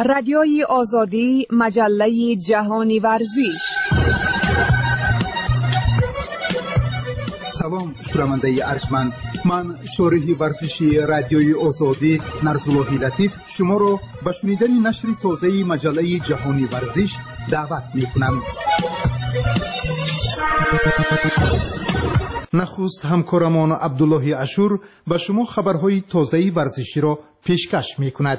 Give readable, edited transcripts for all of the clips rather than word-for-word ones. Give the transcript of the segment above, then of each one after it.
رادیوی آزادی، مجله جهانی ورزش. سلام شنونده ارجمند، من شارح ورزشی رادیوی آزادی نرسلوحی لطیف شما را به شنیدن نشر تازه مجله جهانی ورزش دعوت میکنم. نخست همکارمان عبدالله عاشور به شما خبرهای تازه ورزشی را پیشکش میکند.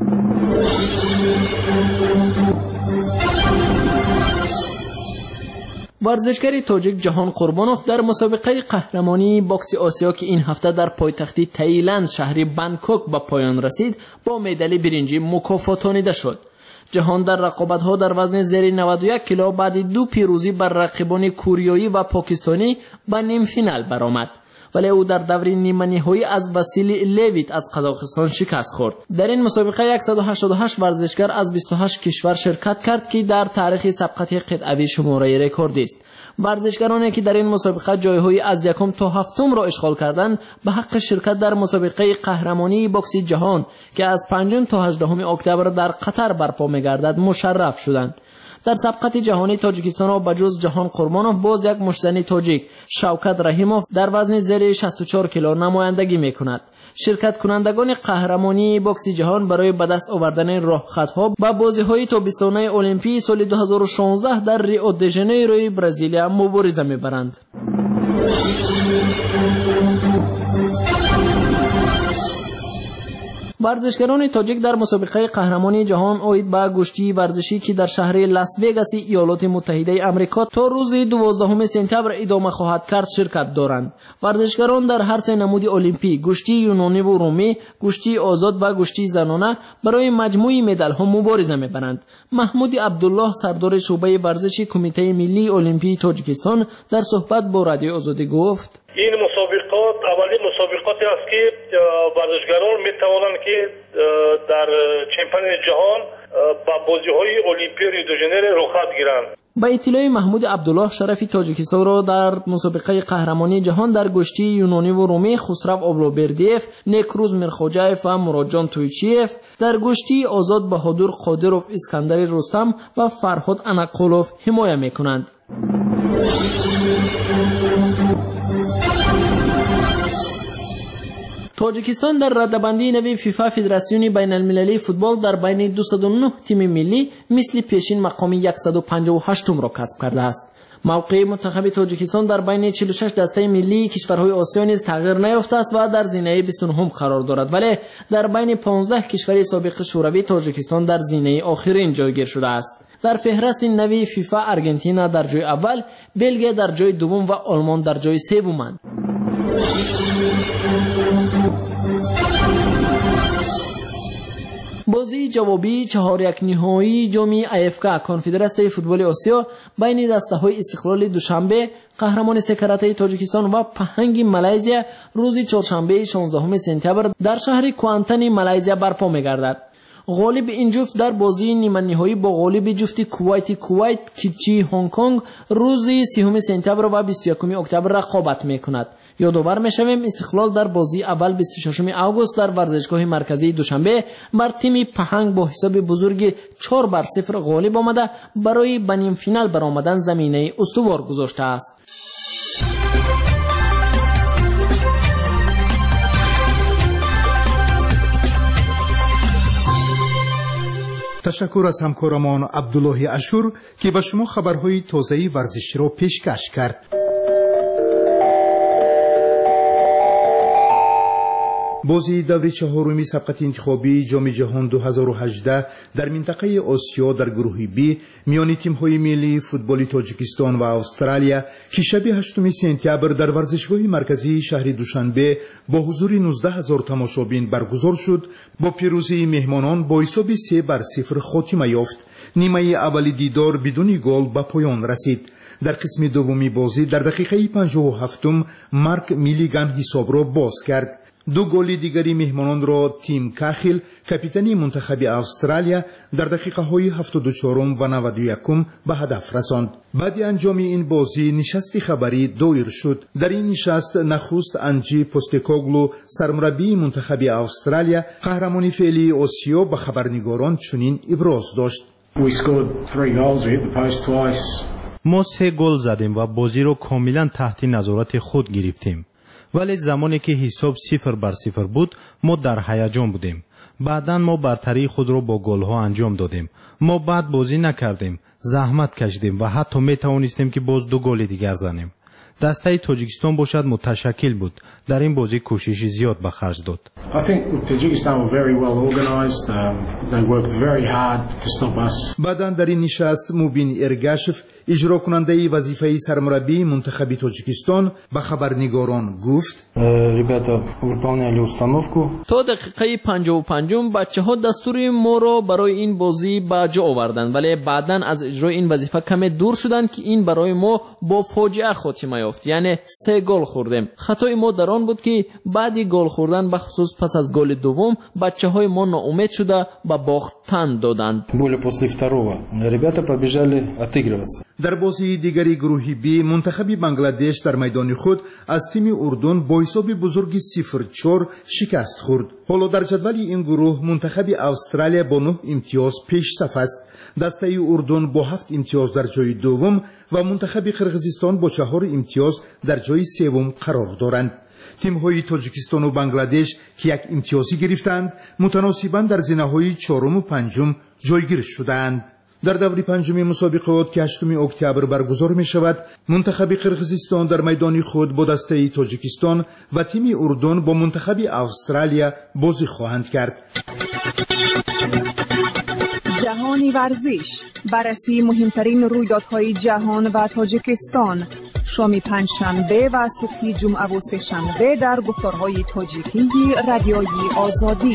ورزشکار تاجیک جهان قربانوف در مسابقه قهرمانی باکس آسیا که این هفته در پایتخت تایلند شهر بانکوک به پایان رسید با مدال برنجی مکافاتانیده شد. جهان در رقابت‌ها در وزن زیر 91 کیلو بعد دو پیروزی بر رقیبان کوریایی و پاکستانی به نیم فینال برآمد، ولی او در دور نیمه نهایی از واسیلی لیویت از قزاقستان شکست خورد. در این مسابقه 188 ورزشکار از 28 کشور شرکت کرد که در تاریخ سبقت قطعوی شماره رکوردی است. ورزشکارانی که در این مسابقه جایهای از یکم تا هفتم را اشغال کردند به حق شرکت در مسابقه قهرمانی باکس جهان که از 5 تا 18 اکتبر در قطر برپا می‌گردد مشرف شدند. در سبقت جهانی تاجیکستان را بجز جهان قربانوف باز یک مشتزن تاجیک شوکت رحیموف در وزن زیر 64 کیلو نمایندگی می‌کند. شرکت کنندگان قهرمانی باکس جهان برای به دست آوردن راهخطها به بازی‌های تابستانه المپیک سال 2016 در ریو د ژانیروی برزیل مبارزه می‌برند. ورزشکاران تاجیک در مسابقه قهرمانی جهان اوید به گشتی ورزشی که در شهر لاس وگاس ایالات متحده آمریکا تا روز 12 سپتامبر ادامه خواهد کرد شرکت دارند. ورزشکاران در هر سه نمود المپیک، گشتی یونانی و رومی، گشتی آزاد و گشتی زنانه برای مجموعی مدال ها مبارزه می‌برند. محمود عبدالله سردار شعبه ورزشی کمیته ملی المپیک تاجیکستان در صحبت با رادیو آزادی گفت: این مسابقات اولین مسابقاتی است که ورزشکاران میتوانند که در چمپیونات جهان با بازی‌های المپیک ریو د ژانیرو رخصت گیرند. با اطلاع محمود عبدالله شرف تاجیکستان را در مسابقه قهرمانی جهان در گشتی یونانی و رومی خسرو آبلوبردیف، نیکروز میرخوجایف و مرادجان تویچیف، در گشتی آزاد بهادر قادروف اسکندری رستم و فرهاد انقلوف حمایت میکنند. تاجیکستان در رده‌بندی نوی فیفا فدراسیون بین المللی فوتبال در بین 209 تیم ملی مثل پیشین مقام 158 را کسب کرده است. موقع منتخب تاجیکستان در بین 46 دسته ملی کشورهای آسیا نیز تغییر نیافته است و در زینه 29 قرار دارد، ولی در بین 15 کشور سابق شوروی تاجیکستان در زینه آخرین جایگیر شده است. در فهرست نوی فیفا آرژانتین در جای اول، بلژیک در جای دوم و آلمان در جای سوم. بازی جوابی 4-1 نهایی جام افکا کنفدراسیون فوتبال آسیا بین دسته‌های استقلال دوشنبه قهرمان سکرته تاجیکستان و پهنگ مالزیا روز چهارشنبه 16 سپتامبر در شهر کوانتن مالزیا برپا می‌گردد. غالب این جفت در بازی نیمه نهایی با غالب جفت کویت کیچی هنگ کنگ روز 30 سپتامبر و 21 اکتبر رقابت می‌کند. یادآور می‌شویم استقلال در بازی اول 26 آگوست در ورزشگاه مرکزی دوشنبه بر تیم پهنگ با حساب بزرگ 4-0 غالب آمده برای به نیم فینال برآمدن زمینه استوار گذاشته است. تشکر از همکارمان عبدالله عاشور که به شما خبرهای تازه ورزشی را پیشکش کرد. بازی دور چهارمی سبقت انتخابی جام جهان 2018 در منطقه آسیا در گروه بی میان تیم‌های ملی فوتبال تاجیکستان و استرالیا که شب 8 سپتامبر در ورزشگاه مرکزی شهر دوشنبه با حضور 19,000 تماشابین برگزار شد، با پیروزی مهمانان با حساب 3-0 خاتمه یافت. نیمه اول دیدار بدون گل به پایان رسید. در قسم دومی بازی در دقیقه 57 مارک میلیگان حساب را باز کرد. دو گل دیگری مهمانان را تیم کاخل کاپیتانی منتخب استرالیا در دقیقه های 74 و 91 به هدف رساند. بعد انجام این بازی نشست خبری دایر شد. در این نشست نخست انجی پوستکوگلو سرمربی منتخب استرالیا قهرمانی فعلی آسیا به خبرنگاران چنین ابراز داشت: ما 3 گل زدیم و بازی را کاملا تحت نظارت خود گرفتیم. ولی زمانی که حساب 0-0 بود ما در هیجان بودیم. بعداً ما برتری خود را با گل‌ها انجام دادیم. ما بعد بازی نکردیم، زحمت کشیدیم و حتی می توانستیم که باز 2 گل دیگر زنیم. دسته تاجیکستان باشد متشکل بود. در این بازی کوشش زیاد به خرج داد. بعداً در این نشست موبین ارگاشف اجرا کننده وظیفه سرمربی منتخب تاجیکستان به خبرنگاران گفت: تا دقیقه 55 بچه‌ها دستور ما را برای این بازی به جا آوردند، ولی بعداً از اجرای این وظیفه کمی دور شدند که این برای ما با فاجعه خاتمه یافت. یعنی 3 گل خوردیم. خطای ما در آن بود که بعد گل خوردن به خصوص پس از گل دوم بچه‌های ما ناامید شده به باختن دادند. در بازی دیگری گروه بی منتخب بنگلادش در میدان خود از تیم اردن با حساب بزرگی 0-4 شکست خورد. حالا در جدول این گروه منتخب استرالیا با 9 امتیاز پیش صف است. دسته اردن با 7 امتیاز در جای دوم و منتخب قرقیزستان با 4 امتیاز در جای سوم قرار دارند. تیم‌های تاجیکستان و بنگلادش که 1 امتیازی گرفتند متناسباً در زینه‌های 4 و 5 جایگیر شدند. در دور پنجم مسابقات که 8 اکتبر برگزار می شود، منتخب قرقیزستان در میدان خود با دسته تاجیکستان و تیم اردن با منتخب استرالیا بازی خواهند کرد. جهانی ورزش، بررسی مهمترین رویدادهای جهان و تاجیکستان، شام پنجشنبه و صبح جمعه و سه‌شنبه در گفتارهای تاجیکی رادیوی آزادی.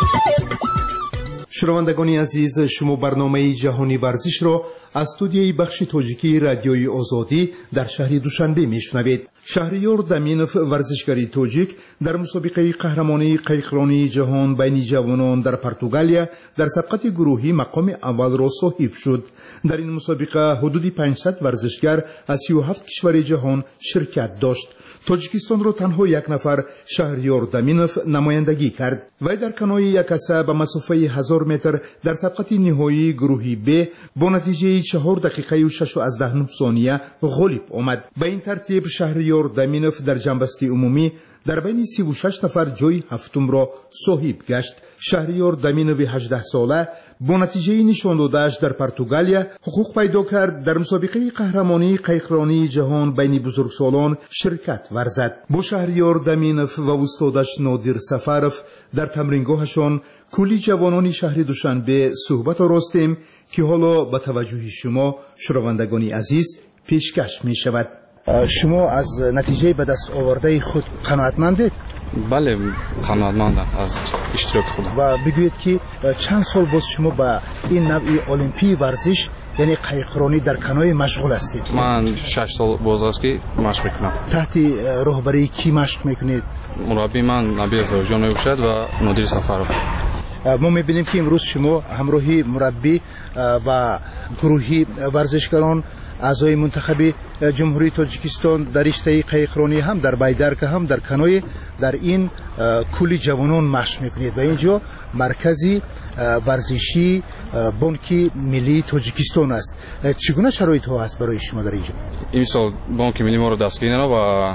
شنوندگان عزیز، شما برنامه جهانی ورزش را از استودیوی بخش تاجیکی رادیوی آزادی در شهر دوشنبه میشنوید. شهریار دامینوف ورزشکاری تاجیک در مسابقه قهرمانی قایقرانی جهان بین جوانان در پرتغالیا در سبقت گروهی مقام اول را صاحب شد. در این مسابقه حدود 500 ورزشکار از 37 کشور جهان شرکت داشت. تاجیکستان را تنها 1 نفر شهریار دامینوف نمایندگی کرد. وی در کنوی یکسه به مسافه 1000 متر در سبقت نهایی گروهی ب با نتیجه 4 دقیقه و 6 ثانیه غالب آمد. به این ترتیب شهریار دامینوف در جنبسته عمومی در بین 36 نفر جای هفتم را صاحب گشت. شهریار دامینوف 18 ساله با نتیجه نشان داده‌اش در پرتغالیا حقوق پیدا کرد در مسابقه قهرمانی قایقرانی جهان بین بزرگسالان شرکت ورزد. با شهریار دامینوف و استادش نادر سفروف در تمرینگاهشان کلی جوانان شهر دوشنبه صحبت آراستیم که حالا به توجه شما شنوندگان عزیز پیشکش می شود. شما از نتیجه به دست آورده خود قناعتمندید؟ بله، قناعتمندم از اشتراک خودم. و بگویید که چند سال باز شما با این نوع المپی ورزش یعنی قایقرانی در کنوی مشغول هستید؟ من 6 سال باز است که مشق میکنم. تحت راهبری کی مشق میکنید؟ مربی من نبی زوجان میباشد و نادر سفروف. ما میبینیم که امروز شما همراهی مربی و گروهی ورزشکاران اعضای منتخب جمهوری تاجیکستان در رشته قایقرانی هم در بایدرک هم در کنوی در این کلی جوانان مشق میکنید و اینجا مرکزی ورزشی بانک ملی تاجیکستان است. چگونه شرایط ها است برای شما در اینجا؟ این سال بانک ملی ما رو دستگیر و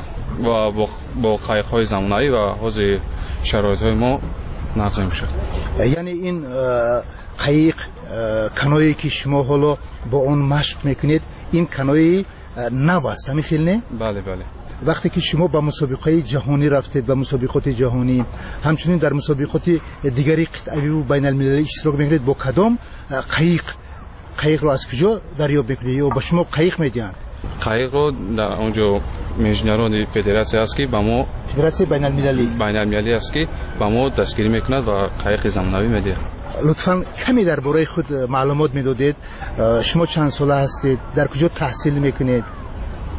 با قایق های زمانه‌ای و حاضر شرایط های ما نظم شد. یعنی این قایق کنویی که شما حالا با آن مشق میکنید این کنوی نو است، همین نه؟ بله بله. وقتی که شما به مسابقه جهانی رفتید، به مسابقات جهانی همچنین در مسابقات دیگری قطعی و بین المللی اشتراک میگیرید، با کدام قایق رو از کجا دریافت میکنید یا با شما قایق میدهند؟ قایق رو در اونجا میجنران فدراسیون است که با ما فدراسیون بین المللی است که با ما دستگیری میکند و قایق زمینوی میده. لطفاً کمی درباره خود معلومات میدادید. شما چند ساله هستید؟ در کجا تحصیل میکنید؟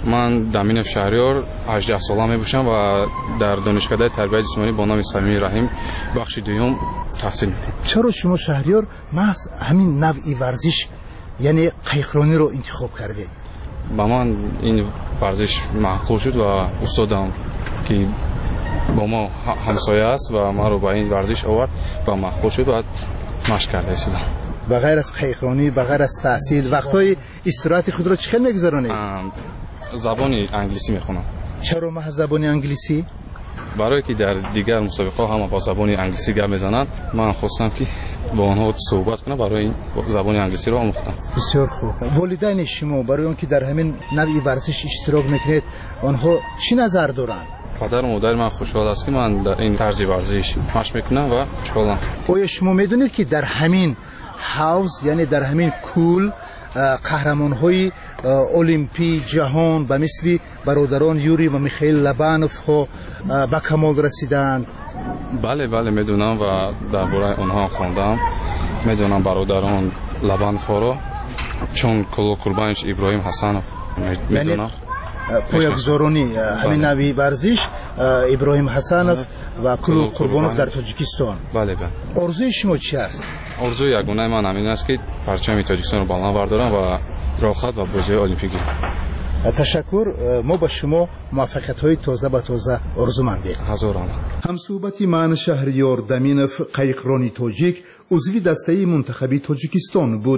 من دامینف شهریار 18 ساله میباشم و در دانشکده تربیت جسمانی با نام صمیم رحیم بخش دوم تحصیل میکنم. چرا شما شهریار محض همین نوعی ورزش یعنی قایقرانی رو انتخاب کردید؟ با من این ورزش معقول شد و استادم که با ما همسایه است و ما رو با این ورزش آورد و معقول شد و مشق کرده ایستادم. بغیر از قایقرانی، بغیر از تحصیل، وقتای استراحت خود را چخیل میگذرونید؟ زبان انگلیسی میخونم. چرا محض زبان انگلیسی؟ برای که در دیگر مسابقه هم با زبان انگلیسی گپ میزنند، من خواستم که با آنها صحبت کنم، برای این زبان انگلیسی رو آموختم. بسیار خوب. والدین شما برای اون که در همین نوع ورزش اشتراک میکنید، آنها چی نظر دارند؟ پدر و مادر من خوشحال است که من در این طرز ورزش مشق میکنم و خوشحالم. آیا شما میدونید که در همین حوض یعنی در همین کول قهرمان‌های المپی جهان به مثل برادران یوری و میخائیل لبانوف ها به کمال رسیدند؟ بله میدونم و درباره آنها خواندم. میدونم برادران لبانوف ها رو، چون قربانش ابراهیم حسنوف میدونم. پایه‌گذارانی همین نوعی ورزش ابراهیم حسنوف و کلو قربانوف در تاجیکستان. بله. آرزوی شما چی است؟ آرزوی یگانه من همین است که پرچم تاجیکستان رو بالا بردارم و راحت و بازی المپیکی. تشکر. ما با شما موفقیت‌های تازه به تازه آرزومندیم. هزاران. همصحبتی من شهریار دامینف قایقرانی تاجیک عضو دسته منتخبی تاجیکستان بود.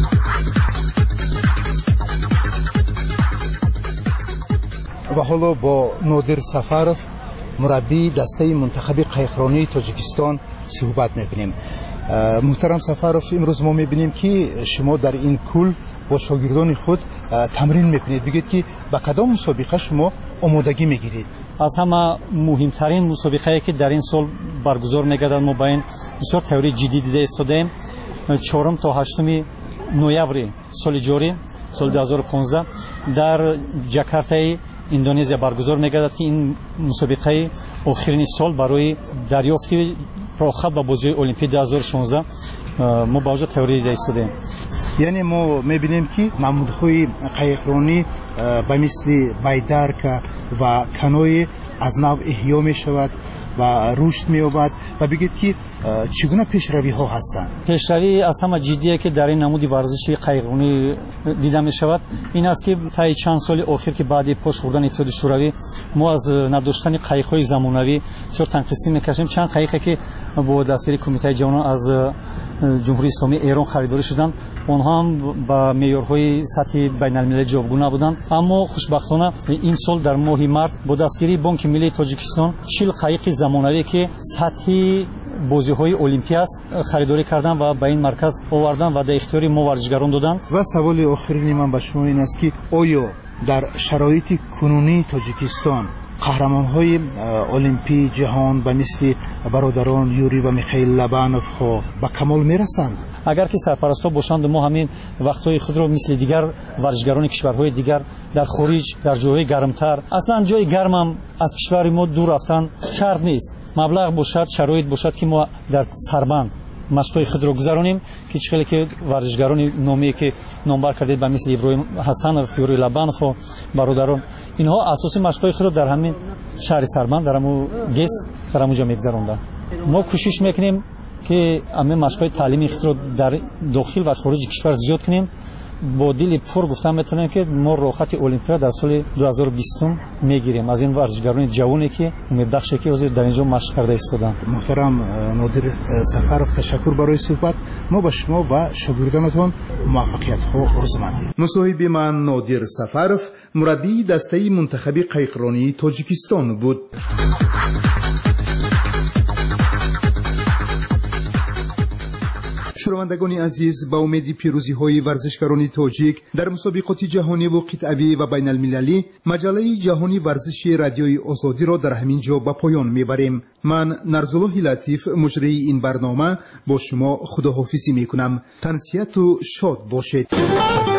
و حالا با نادر سفرов مربی دسته منتخب قایقرانی تاجیکستان صحبت می‌کنیم. محترم سفرов، امروز ما می‌بینیم که شما در این کول با شاگردان خود تمرین می‌کنید. بگید که با کدام مسابقه شما آمادگی می‌گیرید؟ از همه مهمترین مسابقه‌ای که در این سال برگزار می‌گردد ما با این بسیار تئوری جدی دیده ایستادیم. 4 تا 8 نوامبر سال جاری سال 2015 در جاکارتای اندونزیا برگزار می‌گردد که این مسابقه آخرین سال برای دریافت راحت با بازی المپیک 2016 ما با وجود تئوری دیده ایستادیم. یعنی ما می‌بینیم که نمودهای قایقرانی به مثل بیدرک و کنوی از نو احیا می‌شود و رشد می‌یابد و بگید که چگونه پیشروی‌ها هستند؟ پیشروی از همه جدیه که در این نمود ورزشی قایقرانی دیده می‌شود این است که تا چند سال اخیر که بعد پشت خوردن اتحاد شوروی ما از نداشتن قایق‌های زمانوی چطور تنقیسی می‌کشیم. چند قایقی که با دستگیری کمیته جهانی از جمهوری اسلامی ایران خریداری شدند، آنها هم با معیارهای سطح بین‌المللی جوابگو نبودند. اما خوشبختانه این سال در ماه مارس با دستگیری بانک ملی تاجیکستان 40 قایق زمانوی که سطح بازی‌های المپیک است خریداری کردن و به این مرکز آوردن و در اختیار ما ورزشگران دادن. و سوال آخرین من به شما این است که آیا در شرایط کنونی تاجیکستان قهرمان‌های المپی جهان به مثل برادران یوری و میخائیل لبانوف ها به کمال میرسند؟ اگر که سرپرستا باشند ما همین وقت‌های خود را مثل دیگر ورزشگران کشورهای دیگر در خارج در جاهای گرمتر، اصلا جای گرم هم از کشور ما دور رفتن شرط نیست. مبلغ باشد، شرایط باشد که ما در سربند مشق‌های خود را گذرانیم که چخیلی که ورزشگران نامی که نامبر کردید به مثل ابراهیم حسنوف، یوری لبانوف و برادران، اینها اساسی مشق‌های خود را در همین شهر سربند در همون گس در همونجا می‌گذراندند. ما کوشش می‌کنیم که همین مشق‌های تعلیمی خود را در داخل و خارج کشور زیاد کنیم. با دل پر گفتم میتونم که ما راحت المپیاد در سال 2020 میگیریم از این ورزشگران جوانی که امیدبخشه که در اینجا مشق کرده ایستادن. محترم نادر سفرов، تشکر برای صحبت. ما با شما و شاگردانتون موفقیت ها آرزومندیم. مصاحب من نادر سفرов مربی دسته منتخب قایقرانی تاجیکستان بود. شنوندگان عزیز، با امید پیروزی های ورزشکاران تاجیک در مسابقات جهانی و قطعی و بین المللی، مجله جهانی ورزشی رادیوی آزادی را در همین جا به پایان میبریم. من نرزالله لطیف مجری این برنامه با شما خداحافظی میکنم. تنسیت و شاد باشید.